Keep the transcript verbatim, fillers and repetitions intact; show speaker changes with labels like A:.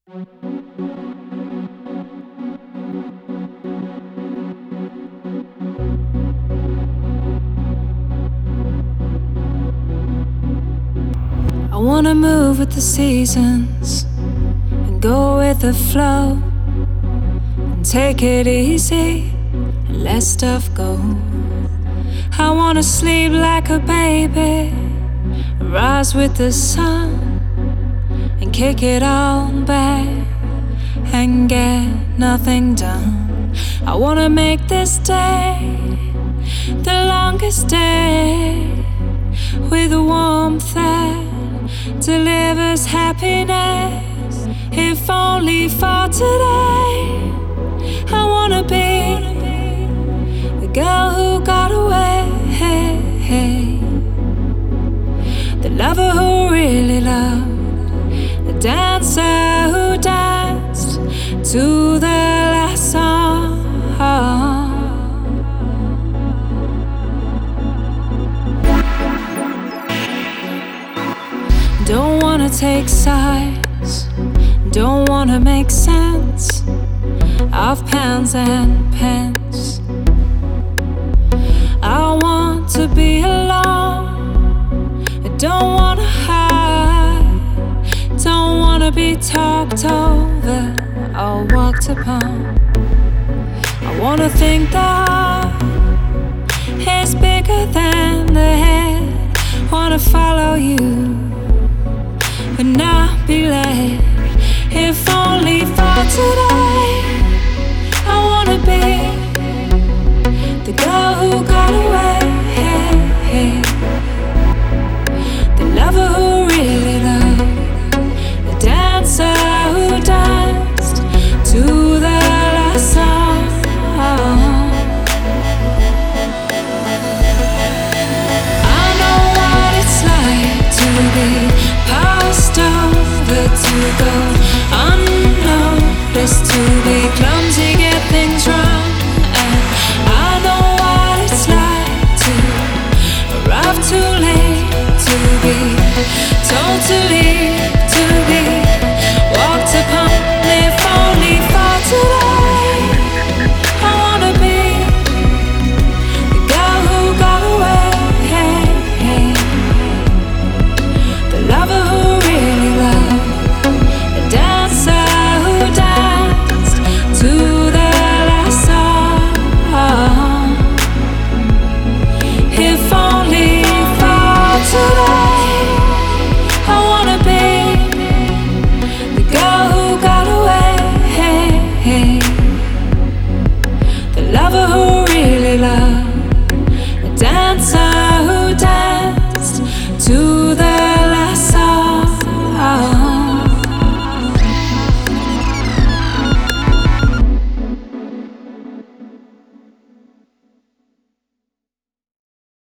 A: I wanna move with the seasons and go with the flow and take it easy and let stuff go. I wanna sleep like a baby, rise with the sun and kick it all back and get nothing done. I wanna make this day the longest day with a warmth that delivers happiness, if only for today. I wanna be the girl who got away, the lover who really loved, the dancer who danced to the last song. Don't wanna take sides, don't wanna make sense of pounds and pence. I want to be alone, I don't wanna hide, don't wanna be talked over or walked upon. I wanna think the heart is bigger than the head, wanna follow you but not be led, if only for today. I wanna be the girl who got away, the lover who really loved, the dancer who danced to the last song. I know what it's like to be passed over, to go unnoticed, to be close.